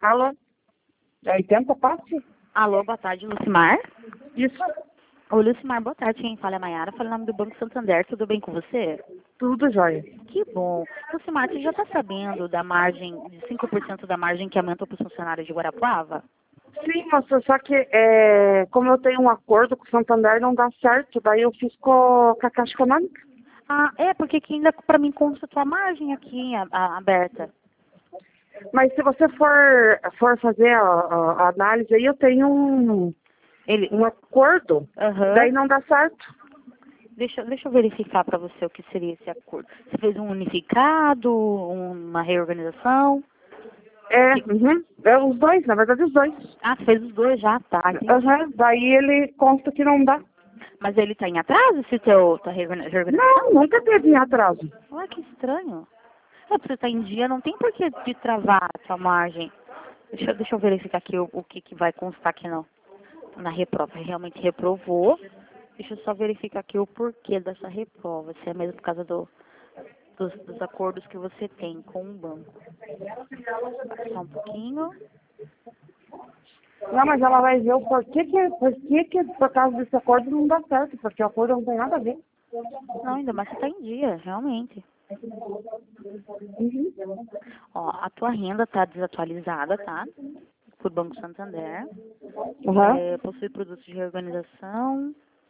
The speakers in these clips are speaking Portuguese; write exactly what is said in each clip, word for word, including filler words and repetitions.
Alô? É oitenta, passe? Alô, boa tarde, Lucimar. Isso. Oi, Lucimar, boa tarde. Quem fala é a Mayara, fala em nome do Banco Santander. Tudo bem com você? Tudo jóia. Que bom. Lucimar, você já está sabendo da margem, de cinco por cento da margem que aumentou para os funcionários de Guarapuava? Sim, moça, só que é, como eu tenho um acordo com o Santander, não dá certo. Daí eu fiz com, com a Caixa Econômica. Ah, é, porque aqui ainda para mim consta a tua margem aqui a- a- aberta. Mas se você for, for fazer a, a- a análise aí, eu tenho um, Ele, um acordo. aham. Daí não dá certo. Deixa, deixa eu verificar para você o que seria esse acordo. Você fez um unificado, uma reorganização? É, uhum. É os dois, na verdade os dois. Ah, você fez os dois já, tá, entendi. Uhum. Daí ele consta que não dá. Mas ele está em atraso, esse teu, tua reorgani- reorganização? Não, nunca teve em atraso. Ué, que estranho. É, pra você estar em dia, não tem por que de travar a sua margem. Deixa, eu- deixa eu verificar aqui o, o que, que vai constar aqui não. Na reprova. Realmente reprovou. Deixa eu só verificar aqui o porquê dessa reprova. Se é mesmo por causa do, dos, dos acordos que você tem com o banco. Só um pouquinho. Não, mas ela vai ver o porquê que, por que, que por causa desse acordo não dá certo, porque o acordo não tem nada a ver. Não, ainda mais você está em dia, realmente. Uhum. Ó, a tua renda está desatualizada, tá? Por Banco Santander. Uhum. É, possui produtos de reorganização.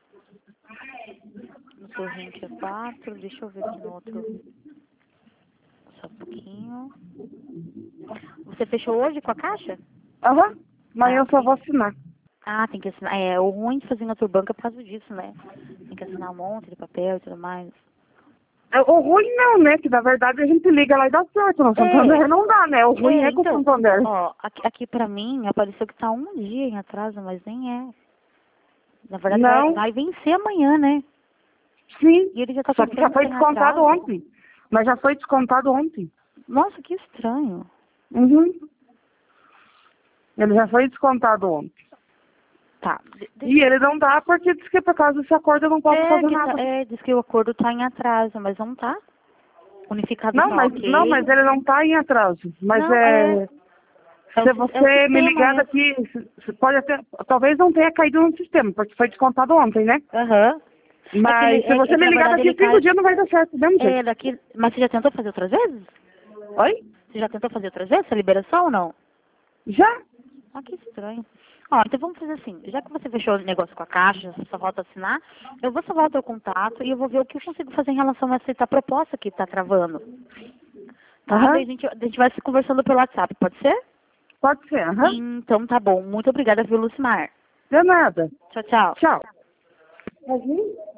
No torrente é quatro. Deixa eu ver aqui no outro. Só um pouquinho. Você fechou hoje com a caixa? Aham, mas Ah, eu só sim. vou assinar. Ah, tem que assinar. É, o ruim de fazer em outro banco é por causa disso, né? Tem que assinar um monte de papel e tudo mais. É, o ruim não, né? Que na verdade a gente liga lá e dá certo. No Santander não dá, né? O ruim é, É, com o então, Santander. ó, aqui, aqui pra mim apareceu que tá um dia em atraso, mas nem é. Na verdade vai, Não, vai vencer amanhã, né? sim. E ele já tá Só que já pensando que foi tem descontado atraso. ontem. Mas já foi descontado ontem. Nossa, que estranho. Uhum. Ele já foi descontado ontem. Tá. de- E deixa ele não dá porque diz que por causa desse acordo eu não posso É, fazer que tá, nada. é, diz que o acordo tá em atraso, mas não tá. Unificado Não, tá mas ok. não, mas ele não tá em atraso. Mas Não, é. é. É o, Se sis- é o você me sistema ligar mesmo. daqui, se- se pode até. Talvez não tenha caído no sistema, porque foi descontado ontem, né? Aham. É que, Mas ele, se é, você é que me na ligar verdade daqui ele cinco cai. dias não vai dar certo, do mesmo É, jeito. daqui. Mas você já tentou fazer outras vezes? Oi? Você já tentou fazer outras vezes essa liberação ou não? Já? Ah, que estranho. Ó, então vamos fazer assim. Já que você fechou o negócio com a caixa, você só volta a assinar, eu vou salvar o teu contato e eu vou ver o que eu consigo fazer em relação a essa proposta que tá travando. Tá? Aham. Daí a gente, a gente vai se conversando pelo WhatsApp, pode ser? Pode ser, aham. Então tá bom. Muito obrigada, viu, Lucimar? De nada. Tchau, tchau. Tchau. Mas,